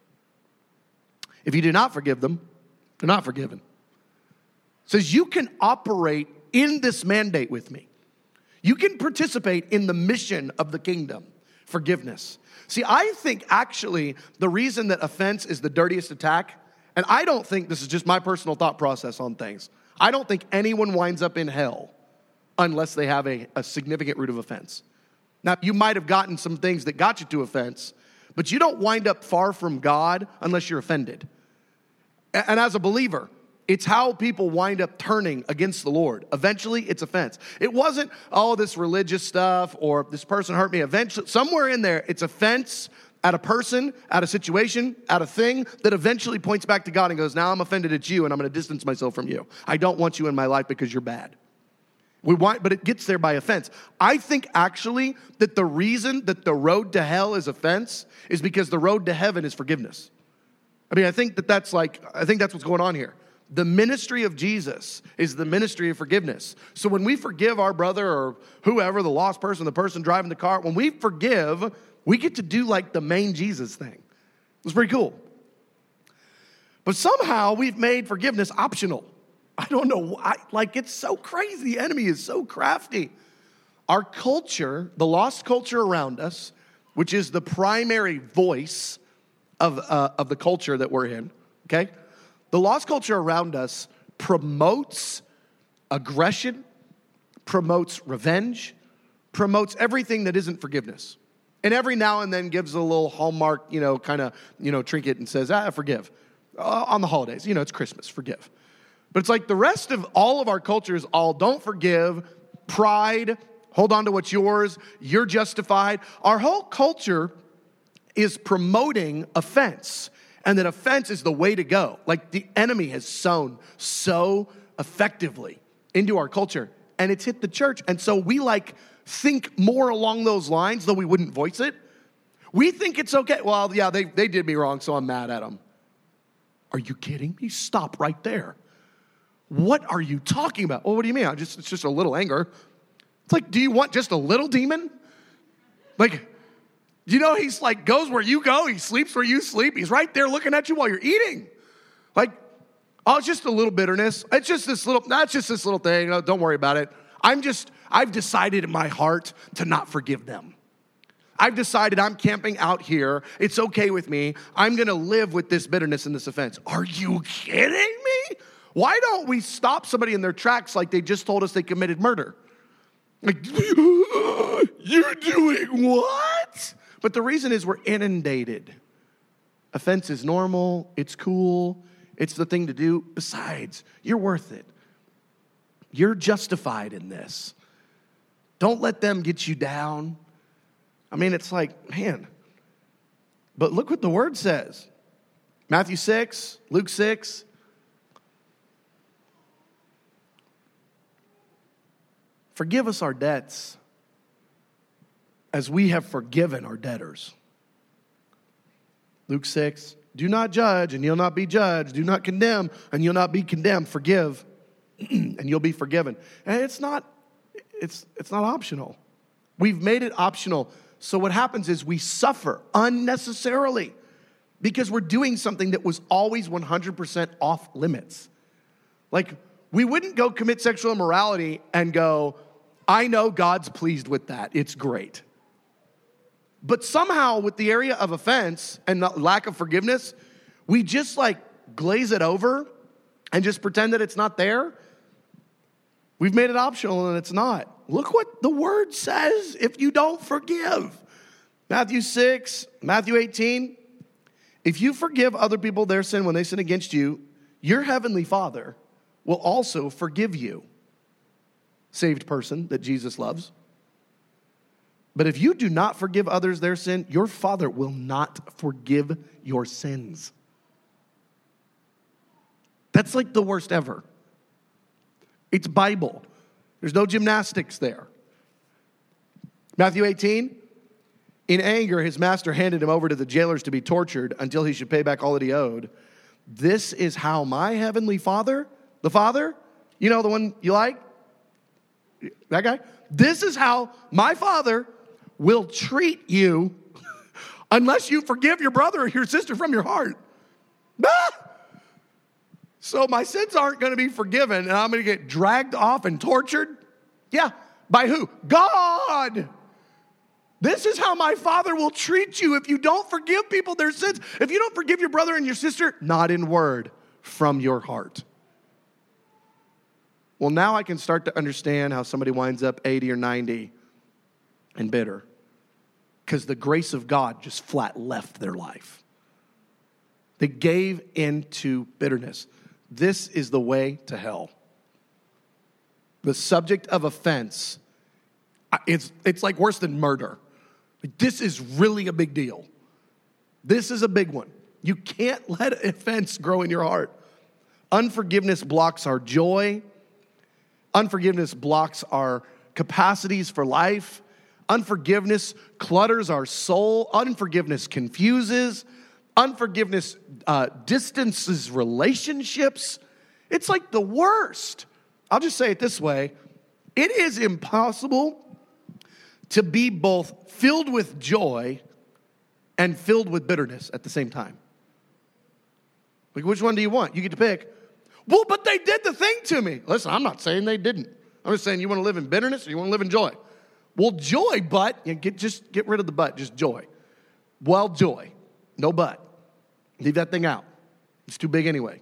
If you do not forgive them, they're not forgiven. It says you can operate in this mandate with me. You can participate in the mission of the kingdom, forgiveness. See, I think actually the reason that offense is the dirtiest attack, and I don't think this is just my personal thought process on things. I don't think anyone winds up in hell unless they have a, a significant root of offense. Now, you might have gotten some things that got you to offense, but you don't wind up far from God unless you're offended. And as a believer, it's how people wind up turning against the Lord. Eventually, it's offense. It wasn't, oh, this religious stuff or this person hurt me. Eventually, somewhere in there, it's offense at a person, at a situation, at a thing that eventually points back to God and goes, now I'm offended at you and I'm going to distance myself from you. I don't want you in my life because you're bad. We want, but it gets there by offense. I think actually that the reason that the road to hell is offense is because the road to heaven is forgiveness. I mean, I think that that's like, I think that's what's going on here. The ministry of Jesus is the ministry of forgiveness. So when we forgive our brother or whoever, the lost person, the person driving the car, when we forgive, we get to do like the main Jesus thing. It's pretty cool. But somehow we've made forgiveness optional. I don't know why. Like, it's so crazy. The enemy is so crafty. Our culture, the lost culture around us, which is the primary voice of, uh, of the culture that we're in, okay? The lost culture around us promotes aggression, promotes revenge, promotes everything that isn't forgiveness. And every now and then gives a little hallmark, you know, kind of, you know, trinket and says, ah, forgive. Uh, on the holidays, you know, it's Christmas, forgive. But it's like the rest of all of our culture is all don't forgive, pride, hold on to what's yours, you're justified. Our whole culture is promoting offense, and that offense is the way to go. Like the enemy has sown so effectively into our culture, and it's hit the church. And so we like think more along those lines, though we wouldn't voice it. We think it's okay. Well, yeah, they, they did me wrong, so I'm mad at them. Are you kidding me? Stop right there. What are you talking about? Oh, what do you mean? I just, it's just a little anger. It's like, do you want just a little demon? Like, you know, he's like, goes where you go. He sleeps where you sleep. He's right there looking at you while you're eating. Like, oh, it's just a little bitterness. It's just this little, that's just this little thing. No, don't worry about it. I'm just, I've decided in my heart to not forgive them. I've decided I'm camping out here. It's okay with me. I'm going to live with this bitterness and this offense. Are you kidding me? Why don't we stop somebody in their tracks like they just told us they committed murder? Like, you're doing what? But the reason is we're inundated. Offense is normal. It's cool. It's the thing to do. Besides, you're worth it. You're justified in this. Don't let them get you down. I mean, it's like, man. But look what the word says. Matthew six, Luke six. Forgive us our debts as we have forgiven our debtors. Luke six, do not judge and you'll not be judged. Do not condemn and you'll not be condemned. Forgive and you'll be forgiven. And it's not, it's, it's not optional. We've made it optional. So what happens is we suffer unnecessarily because we're doing something that was always one hundred percent off limits. Like, we wouldn't go commit sexual immorality and go, I know God's pleased with that. It's great. But somehow with the area of offense and the lack of forgiveness, we just like glaze it over and just pretend that it's not there. We've made it optional and it's not. Look what the word says if you don't forgive. Matthew six, Matthew eighteen. If you forgive other people their sin when they sin against you, your heavenly Father will also forgive you. Saved person that Jesus loves. But if you do not forgive others their sin, your Father will not forgive your sins. That's like the worst ever. It's Bible. There's no gymnastics there. Matthew eighteen, in anger, his master handed him over to the jailers to be tortured until he should pay back all that he owed. This is how my heavenly Father, the Father, you know, the one you like, that guy, this is how my Father will treat you unless you forgive your brother or your sister from your heart. Ah! So my sins aren't going to be forgiven and I'm going to get dragged off and tortured? Yeah. By who? God. This is how my Father will treat you if you don't forgive people their sins. If you don't forgive your brother and your sister, not in word, from your heart. Well, now I can start to understand how somebody winds up eighty or ninety and bitter. Because the grace of God just flat left their life. They gave into bitterness. This is the way to hell. The subject of offense, it's, it's like worse than murder. This is really a big deal. This is a big one. You can't let offense grow in your heart. Unforgiveness blocks our joy. Unforgiveness blocks our capacities for life. Unforgiveness clutters our soul. Unforgiveness confuses. Unforgiveness uh, distances relationships. It's like the worst. I'll just say it this way. It is impossible to be both filled with joy and filled with bitterness at the same time. Like, which one do you want? You get to pick. Well, but they did the thing to me. Listen, I'm not saying they didn't. I'm just saying you want to live in bitterness or you want to live in joy. Well, joy, but, you know, get, just get rid of the but, just joy. Well, joy, no but. Leave that thing out. It's too big anyway.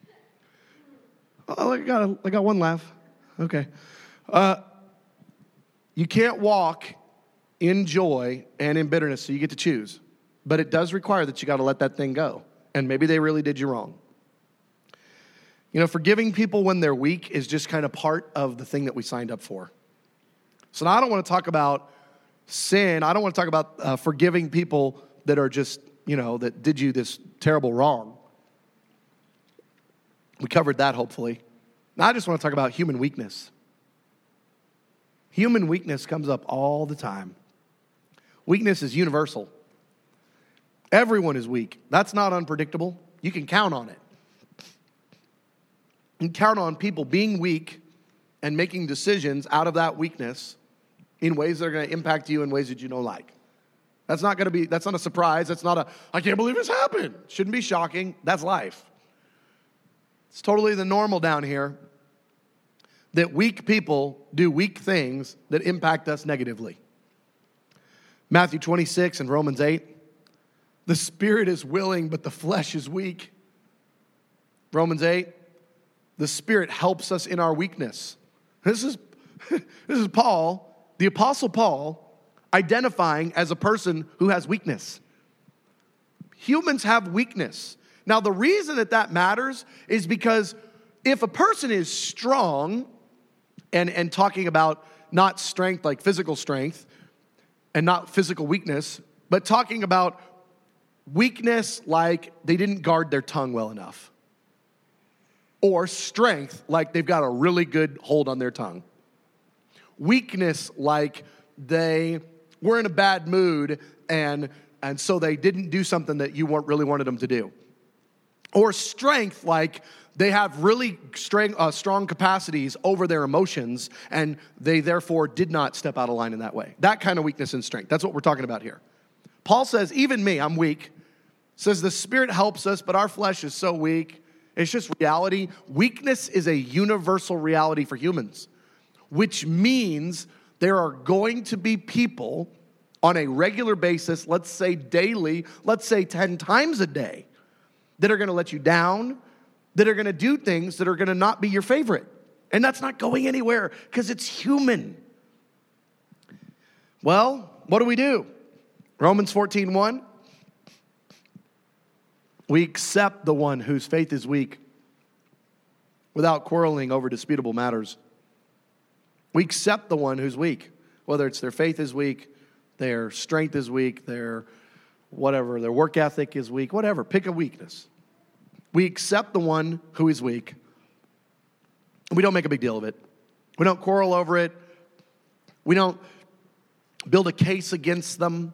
Oh, I got, a, I got one laugh. Okay. Uh, you can't walk in joy and in bitterness, so you get to choose. But it does require that you got to let that thing go. And maybe they really did you wrong. You know, forgiving people when they're weak is just kind of part of the thing that we signed up for. So now I don't want to talk about sin. I don't want to talk about uh, forgiving people that are just, you know, that did you this terrible wrong. We covered that, hopefully. Now I just want to talk about human weakness. Human weakness comes up all the time. Weakness is universal. Everyone is weak. That's not unpredictable. You can count on it. You can count on people being weak and making decisions out of that weakness in ways that are going to impact you in ways that you don't like. That's not going to be, that's not a surprise. That's not a, I can't believe this happened. Shouldn't be shocking. That's life. It's totally the normal down here that weak people do weak things that impact us negatively. Matthew twenty-six and Romans eight. The spirit is willing, but the flesh is weak. Romans eight. The Spirit helps us in our weakness. This is, this is Paul, the Apostle Paul, identifying as a person who has weakness. Humans have weakness. Now, the reason that that matters is because if a person is strong, and, and talking about not strength like physical strength, and not physical weakness, but talking about weakness like they didn't guard their tongue well enough. Or strength, like they've got a really good hold on their tongue. Weakness, like they were in a bad mood and, and so they didn't do something that you weren't really wanted them to do. Or strength, like they have really strong, uh, strong capacities over their emotions, and they therefore did not step out of line in that way. That kind of weakness and strength. That's what we're talking about here. Paul says, even me, I'm weak. Says the Spirit helps us, but our flesh is so weak. It's just reality. Weakness is a universal reality for humans, which means there are going to be people on a regular basis, let's say daily, let's say ten times a day, that are going to let you down, that are going to do things that are going to not be your favorite. And that's not going anywhere because it's human. Well, what do we do? Romans fourteen one. We accept the one whose faith is weak without quarreling over disputable matters. We accept the one who's weak, whether it's their faith is weak, their strength is weak, their whatever, their work ethic is weak, whatever. Pick a weakness. We accept the one who is weak. We don't make a big deal of it. We don't quarrel over it. We don't build a case against them.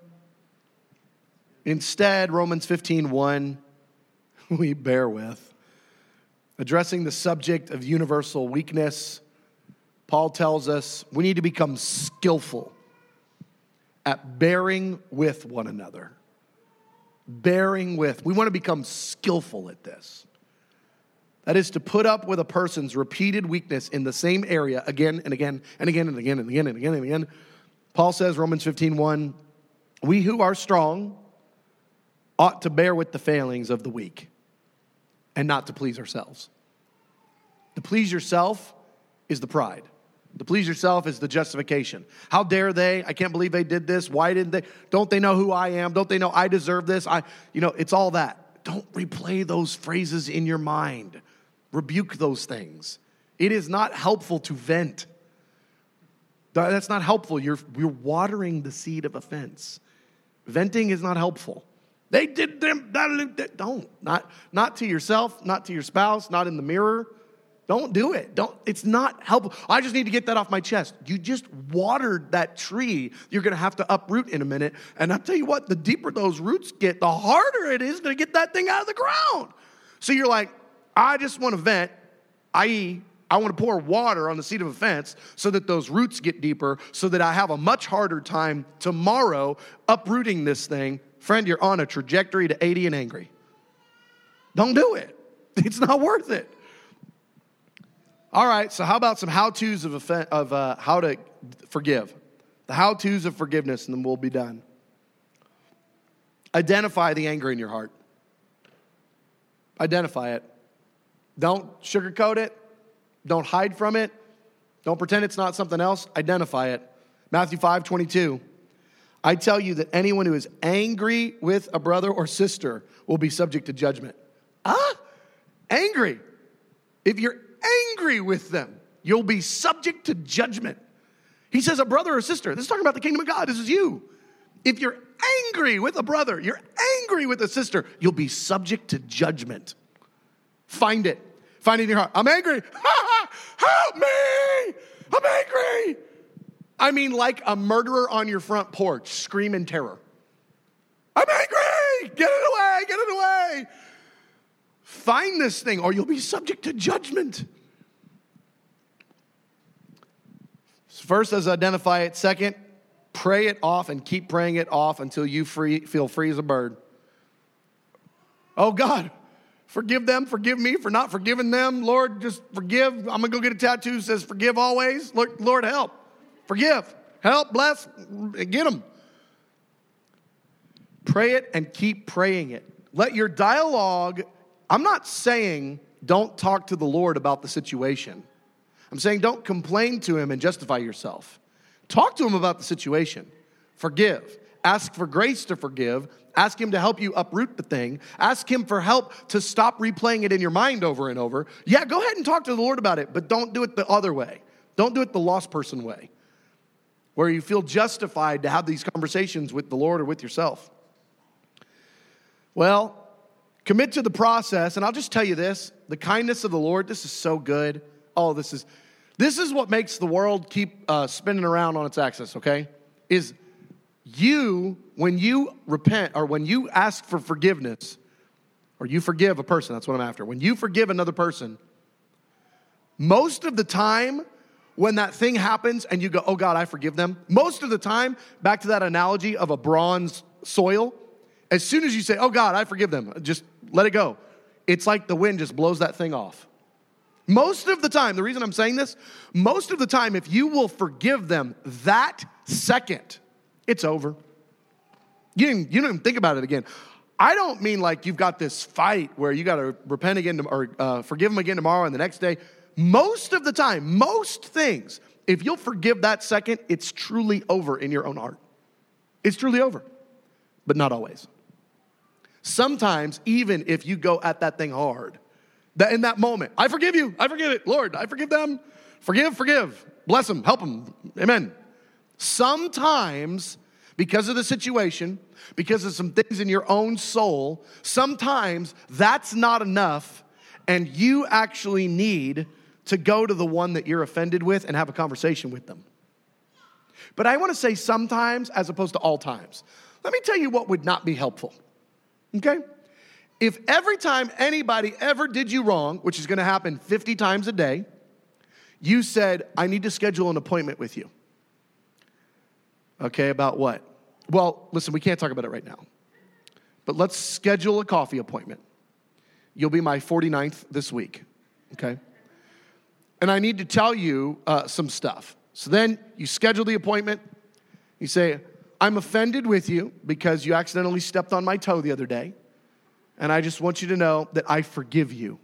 Instead, Romans fifteen one, we bear with. Addressing the subject of universal weakness, Paul tells us we need to become skillful at bearing with one another. Bearing with. We want to become skillful at this. That is to put up with a person's repeated weakness in the same area again and again and again and again and again and again and again. Paul says, Romans fifteen one, we who are strong ought to bear with the failings of the weak and not to please ourselves. To please yourself is the pride. To please yourself is the justification. How dare they? I can't believe they did this. Why didn't they? Don't they know who I am? Don't they know I deserve this? I, you know, it's all that. Don't replay those phrases in your mind. Rebuke those things. It is not helpful to vent. That's not helpful. You're, you're watering the seed of offense. Venting is not helpful. They did them. That, don't. Not, not to yourself, not to your spouse, not in the mirror. Don't do it. Don't. It's not helpful. I just need to get that off my chest. You just watered that tree you're going to have to uproot in a minute. And I'll tell you what, the deeper those roots get, the harder it is to get that thing out of the ground. So you're like, I just want to vent, that is, I want to pour water on the seed of offense so that those roots get deeper, so that I have a much harder time tomorrow uprooting this thing. Friend, you're on a trajectory to eighty and angry. Don't do it. It's not worth it. All right, so how about some how-tos of, offen- of uh, how to forgive? The how-tos of forgiveness, and then we'll be done. Identify the anger in your heart. Identify it. Don't sugarcoat it. Don't hide from it. Don't pretend it's not something else. Identify it. Matthew five twenty-two. I tell you that anyone who is angry with a brother or sister will be subject to judgment. Ah, angry. If you're angry with them, you'll be subject to judgment. He says a brother or sister. This is talking about the kingdom of God. This is you. If you're angry with a brother, you're angry with a sister, you'll be subject to judgment. Find it. Find it in your heart. I'm angry. Help me. I'm angry. I mean, like a murderer on your front porch, scream in terror. I'm angry. Get it away. Get it away. Find this thing or you'll be subject to judgment. First, as identify it. Second, pray it off and keep praying it off until you free, feel free as a bird. Oh, God, forgive them, forgive me for not forgiving them. Lord, just forgive. I'm going to go get a tattoo that says forgive always. Lord, Lord, help. Forgive. Help, bless, get them. Pray it and keep praying it. Let your dialogue, I'm not saying don't talk to the Lord about the situation. I'm saying don't complain to him and justify yourself. Talk to him about the situation. Forgive. Ask for grace to forgive. Ask him to help you uproot the thing. Ask him for help to stop replaying it in your mind over and over. Yeah, go ahead and talk to the Lord about it, but don't do it the other way. Don't do it the lost person way, where you feel justified to have these conversations with the Lord or with yourself. Well, commit to the process, and I'll just tell you this, the kindness of the Lord, this is so good. Oh, this is this is what makes the world keep uh, spinning around on its axis, okay? Is you, when you repent or when you ask for forgiveness or you forgive a person, that's what I'm after. When you forgive another person, most of the time when that thing happens and you go, oh God, I forgive them, most of the time, back to that analogy of a bronze soil, as soon as you say, oh God, I forgive them, just let it go. It's like the wind just blows that thing off. Most of the time, the reason I'm saying this, most of the time, if you will forgive them that second, it's over. You didn't, you don't even think about it again. I don't mean like you've got this fight where you got to repent again or uh, forgive them again tomorrow and the next day. Most of the time, most things, if you'll forgive that second, it's truly over in your own heart. It's truly over, but not always. Sometimes, even if you go at that thing hard, that in that moment, I forgive you, I forgive it, Lord, I forgive them, forgive, forgive, bless them, help them, amen. Sometimes, because of the situation, because of some things in your own soul, sometimes that's not enough, and you actually need to go to the one that you're offended with and have a conversation with them. But I want to say sometimes as opposed to all times. Let me tell you what would not be helpful, okay? If every time anybody ever did you wrong, which is going to happen fifty times a day, you said, I need to schedule an appointment with you. Okay, about what? Well, listen, we can't talk about it right now. But let's schedule a coffee appointment. You'll be my forty-ninth this week, okay? And I need to tell you uh, some stuff. So then you schedule the appointment. You say, I'm offended with you because you accidentally stepped on my toe the other day. And I just want you to know that I forgive you.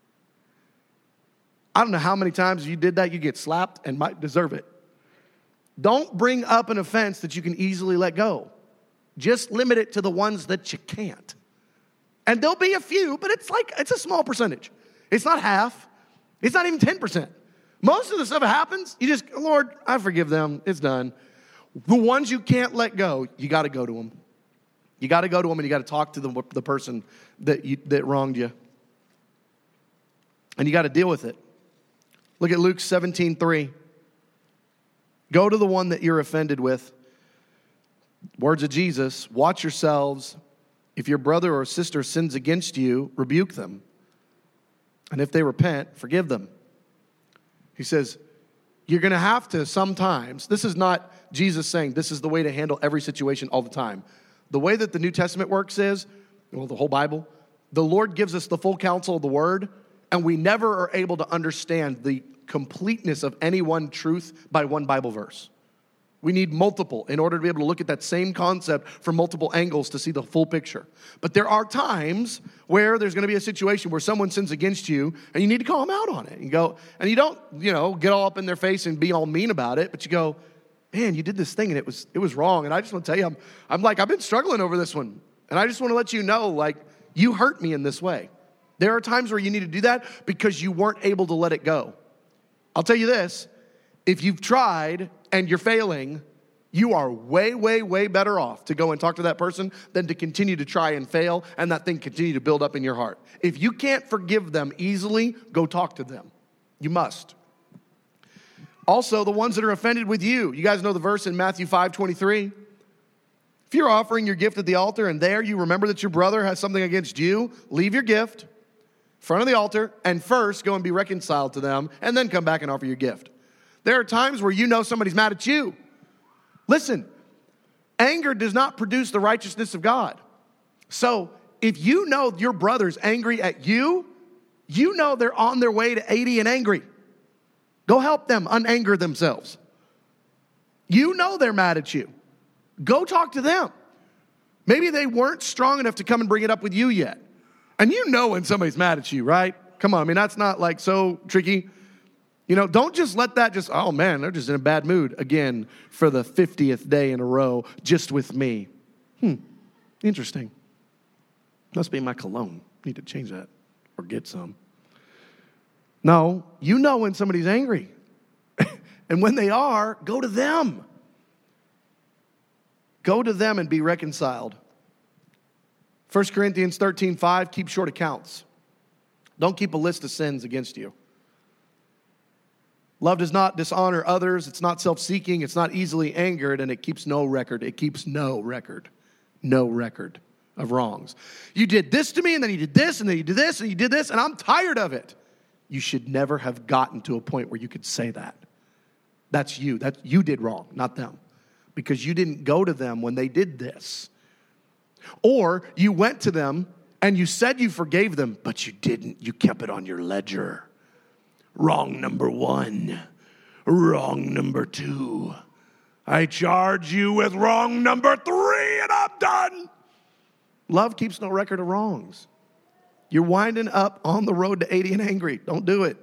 I don't know how many times you did that, you get slapped and might deserve it. Don't bring up an offense that you can easily let go. Just limit it to the ones that you can't. And there'll be a few, but it's like, it's a small percentage. It's not half. It's not even ten percent. Most of the stuff that happens, you just, Lord, I forgive them. It's done. The ones you can't let go, you got to go to them. You got to go to them and you got to talk to the, the person that you, that wronged you. And you got to deal with it. Look at Luke seventeen three. Go to the one that you're offended with. Words of Jesus, watch yourselves. If your brother or sister sins against you, rebuke them. And if they repent, forgive them. He says, you're going to have to sometimes, this is not Jesus saying this is the way to handle every situation all the time. The way that the New Testament works is, well, the whole Bible, the Lord gives us the full counsel of the Word, and we never are able to understand the completeness of any one truth by one Bible verse. We need multiple in order to be able to look at that same concept from multiple angles to see the full picture. But there are times where there's going to be a situation where someone sins against you, and you need to call them out on it. You go, and you don't, you know, get all up in their face and be all mean about it, but you go, man, you did this thing and it was it was wrong. And I just want to tell you, I'm, I'm like, I've been struggling over this one. And I just want to let you know, like, you hurt me in this way. There are times where you need to do that because you weren't able to let it go. I'll tell you this, if you've tried and you're failing, you are way, way, way better off to go and talk to that person than to continue to try and fail and that thing continue to build up in your heart. If you can't forgive them easily, go talk to them. You must. Also, the ones that are offended with you. You guys know the verse in Matthew five twenty-three. If you're offering your gift at the altar and there you remember that your brother has something against you, leave your gift in front of the altar and first go and be reconciled to them and then come back and offer your gift. There are times where you know somebody's mad at you. Listen, anger does not produce the righteousness of God. So if you know your brother's angry at you, you know they're on their way to eighty and angry. Go help them unanger themselves. You know they're mad at you. Go talk to them. Maybe they weren't strong enough to come and bring it up with you yet. And you know when somebody's mad at you, right? Come on, I mean, that's not like so tricky. You know, don't just let that just, oh man, they're just in a bad mood again for the fiftieth day in a row just with me. Hmm, interesting. Must be my cologne. Need to change that or get some. No, you know when somebody's angry. And when they are, go to them. Go to them and be reconciled. First Corinthians thirteen five, keep short accounts. Don't keep a list of sins against you. Love does not dishonor others. It's not self-seeking. It's not easily angered, and it keeps no record. It keeps no record. No record of wrongs. You did this to me, and then you did this, and then you did this, and you did this, and I'm tired of it. You should never have gotten to a point where you could say that. That's you. That you did wrong, not them. Because you didn't go to them when they did this. Or you went to them and you said you forgave them, but you didn't. You kept it on your ledger. Wrong number one. Wrong number two. I charge you with wrong number three, and I'm done. Love keeps no record of wrongs. You're winding up on the road to eighty and angry. Don't do it.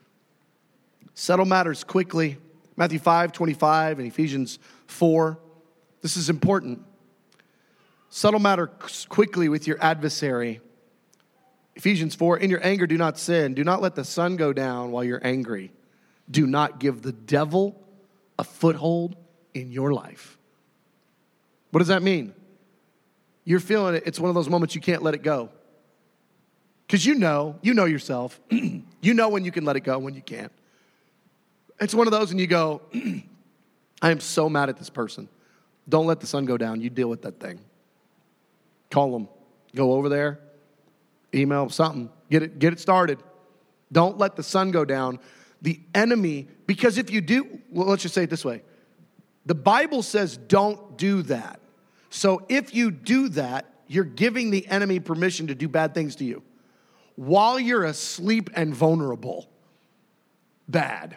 Settle matters quickly. Matthew five twenty-five and Ephesians four. This is important. Settle matters quickly with your adversary. Ephesians four, in your anger do not sin. Do not let the sun go down while you're angry. Do not give the devil a foothold in your life. What does that mean? You're feeling it. It's one of those moments you can't let it go. Because you know, you know yourself. You know when you can let it go, when you can't. It's one of those and you go, I am so mad at this person. Don't let the sun go down. You deal with that thing. Call them. Go over there. Email something. Get it, get it started. Don't let the sun go down. The enemy, because if you do, well, let's just say it this way. The Bible says don't do that. So if you do that, you're giving the enemy permission to do bad things to you. While you're asleep and vulnerable. Bad.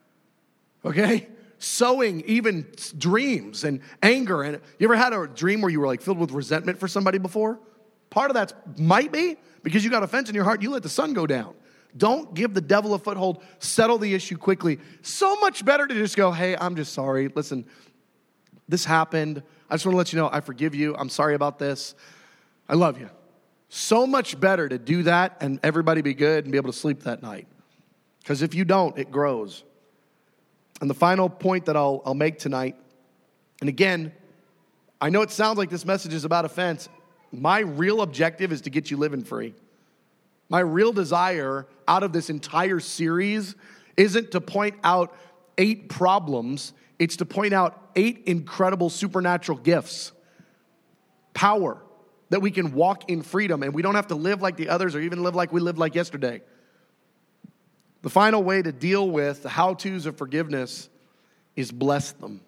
Okay? Sowing even dreams and anger. And you ever had a dream where you were like filled with resentment for somebody before? Part of that might be because you got offense in your heart. You let the sun go down. Don't give the devil a foothold. Settle the issue quickly. So much better to just go, hey, I'm just sorry. Listen, this happened. I just want to let you know I forgive you. I'm sorry about this. I love you. So much better to do that and everybody be good and be able to sleep that night. Because if you don't, it grows. And the final point that I'll, I'll make tonight, and again, I know it sounds like this message is about offense. My real objective is to get you living free. My real desire out of this entire series isn't to point out eight problems. It's to point out eight incredible supernatural gifts. Power that we can walk in freedom and we don't have to live like the others or even live like we lived like yesterday. The final way to deal with the how-tos of forgiveness is bless them.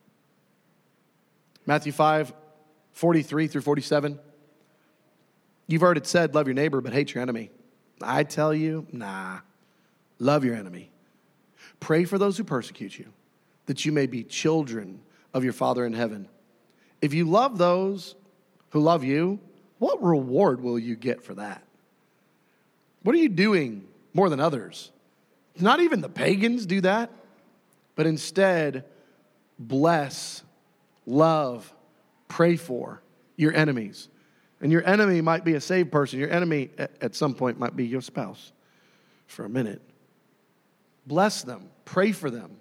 Matthew five, forty-three through forty-seven. You've heard it said, love your neighbor, but hate your enemy. I tell you, nah. Love your enemy. Pray for those who persecute you, that you may be children of your Father in heaven. If you love those who love you, what reward will you get for that? What are you doing more than others? Not even the pagans do that, but instead, bless, love, pray for your enemies. And your enemy might be a saved person. Your enemy at some point might be your spouse for a minute. Bless them, pray for them.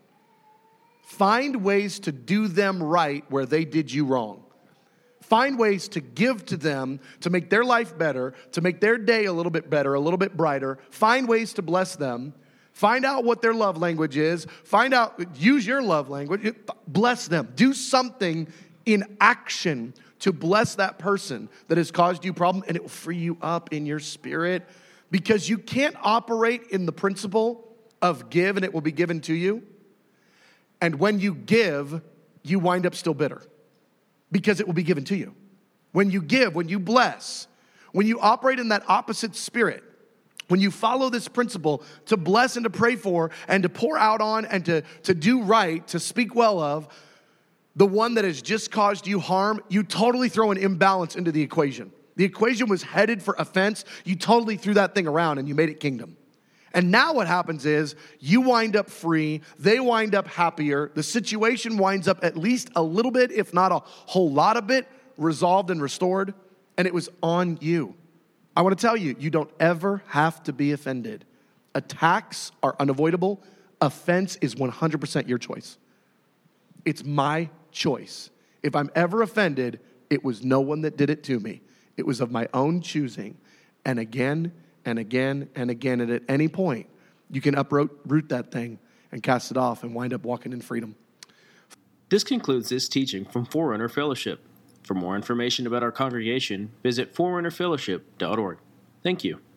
Find ways to do them right where they did you wrong. Find ways to give to them to make their life better, to make their day a little bit better, a little bit brighter. Find ways to bless them. Find out what their love language is. Find out, use your love language. Bless them. Do something in action to bless that person that has caused you a problem, and it will free you up in your spirit because you can't operate in the principle of give and it will be given to you. And when you give, you wind up still bitter because it will be given to you. When you give, when you bless, when you operate in that opposite spirit, when you follow this principle to bless and to pray for and to pour out on and to, to do right, to speak well of, the one that has just caused you harm, you totally throw an imbalance into the equation. The equation was headed for offense. You totally threw that thing around and you made it kingdom. And now what happens is you wind up free. They wind up happier. The situation winds up at least a little bit, if not a whole lot of it, resolved and restored. And it was on you. I want to tell you, you don't ever have to be offended. Attacks are unavoidable. Offense is one hundred percent your choice. It's my choice. If I'm ever offended, it was no one that did it to me. It was of my own choosing. And again and again and again, and at any point, you can uproot root that thing and cast it off and wind up walking in freedom. This concludes this teaching from Forerunner Fellowship. For more information about our congregation, visit forerunner fellowship dot org. Thank you.